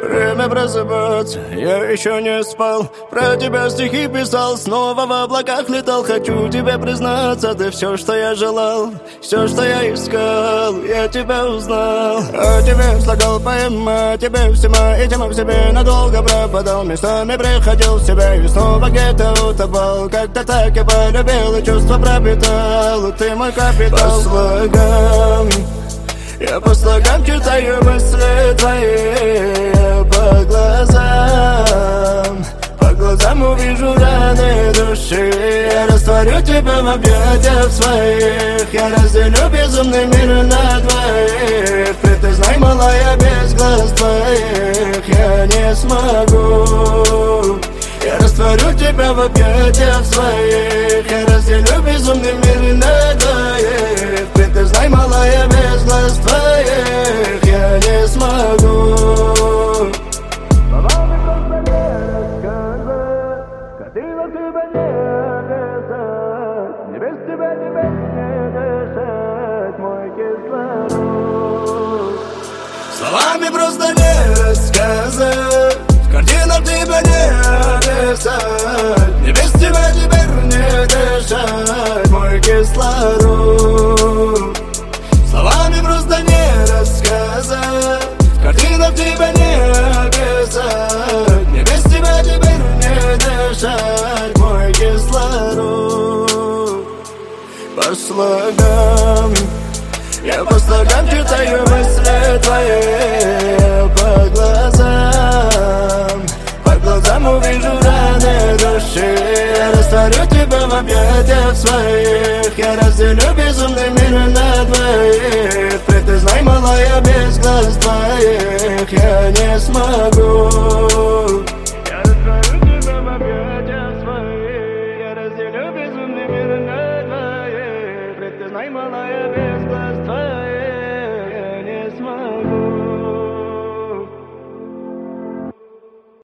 Время просыпаться, я еще не спал. Про тебя стихи писал, снова в облаках летал. Хочу тебе признаться, ты все, что я желал, все, что я искал, я тебя узнал. О тебе слагал поэма, о тебе всема, и тема в себе надолго пропадал. Местами приходил в себя и снова где-то утопал. Как-то так я полюбил и чувство пропитал. Ты мой капитал. По слогам читаю мысли твои, по глазам увижу раны души. Я растворю тебя в объятиях своих, я разделю безумный мир на двоих. Ты знай, малая, без глаз твоих я не смогу. Я растворю тебя в объятиях своих, я разделю безумный мир на двоих. Ты знай, малая, без глаз твоих я не смогу. Словами просто не рассказать, картинок тебя не описать. Не без тебя теперь не дышать, мой кислород. Словами просто не рассказать, картинок тебя не описать. Не без тебя теперь не дышать, мой кислород. Словами просто не рассказать, картинок тебя не описать. Не без тебя теперь не дышать, мой кислород. По слогам, я по слогам читаю мысли твои, по глазам увижу раны души. Я растворю тебя в объятиях своих, я разделю безумный мир на двоих. Ты знай, малая, без глаз твоих я не смогу. Я растворю тебя в объятиях своих, я разделю безумный мир на двоих. Ты знай, малая.